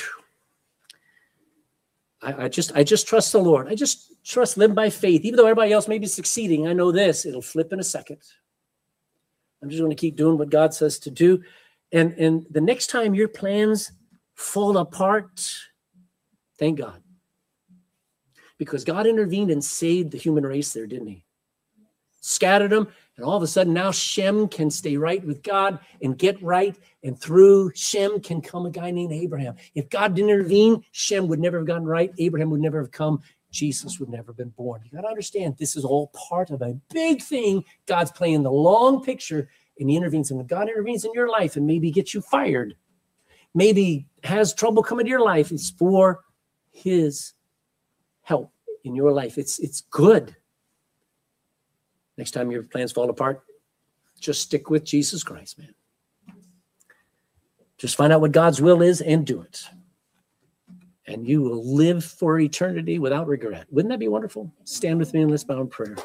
I, I just I just trust the Lord. I just trust, live by faith. Even though everybody else may be succeeding, I know this. It'll flip in a second. I'm just going to keep doing what God says to do. And, and the next time your plans fall apart, thank God. Because God intervened and saved the human race there, didn't he? Scattered them, and all of a sudden now Shem can stay right with God and get right, and through Shem can come a guy named Abraham. If God didn't intervene, Shem would never have gotten right. Abraham would never have come. Jesus would never have been born. You got to understand, this is all part of a big thing. God's playing the long picture, and he intervenes. And when God intervenes in your life and maybe gets you fired, maybe has trouble coming to your life, it's for his help in your life. It's, it's good. Next time your plans fall apart, just stick with Jesus Christ, man. Just find out what God's will is and do it. And you will live for eternity without regret. Wouldn't that be wonderful? Stand with me and let's bow in prayer.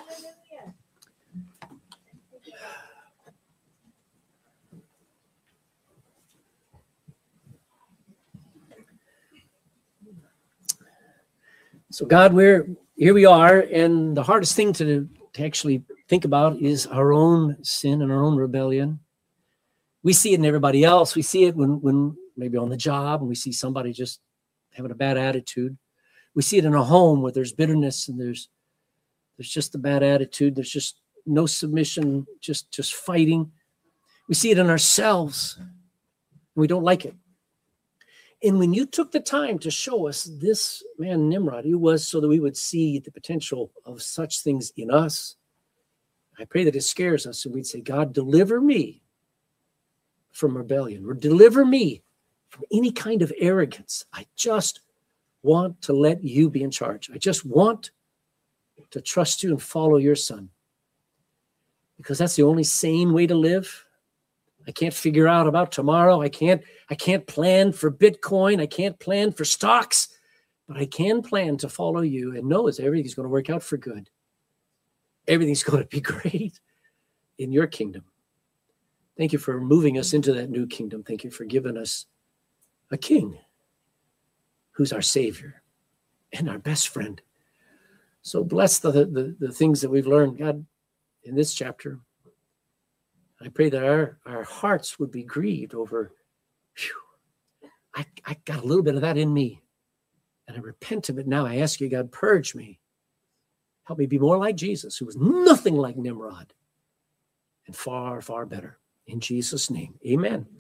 So God, we're here we are, and the hardest thing to, to actually think about is our own sin and our own rebellion. We see it in everybody else. We see it when, when maybe on the job, and we see somebody just having a bad attitude. We see it in a home where there's bitterness and there's there's just a bad attitude. There's just no submission, just, just fighting. We see it in ourselves. And we don't like it. And when you took the time to show us this man Nimrod, it was so that we would see the potential of such things in us. I pray that it scares us and we'd say, God, deliver me from rebellion, or deliver me from any kind of arrogance. I just want to let you be in charge. I just want to trust you and follow your son, because that's the only sane way to live. I can't figure out about tomorrow. I can't, I can't plan for Bitcoin. I can't plan for stocks, but I can plan to follow you and know that everything's going to work out for good. Everything's going to be great in your kingdom. Thank you for moving us into that new kingdom. Thank you for giving us a king who's our savior and our best friend. So bless the, the, the things that we've learned, God, in this chapter. I pray that our, our hearts would be grieved over, whew, I, I got a little bit of that in me, and I repent of it now. I ask you, God, purge me. Help me be more like Jesus, who was nothing like Nimrod, and far, far better. In Jesus' name, amen.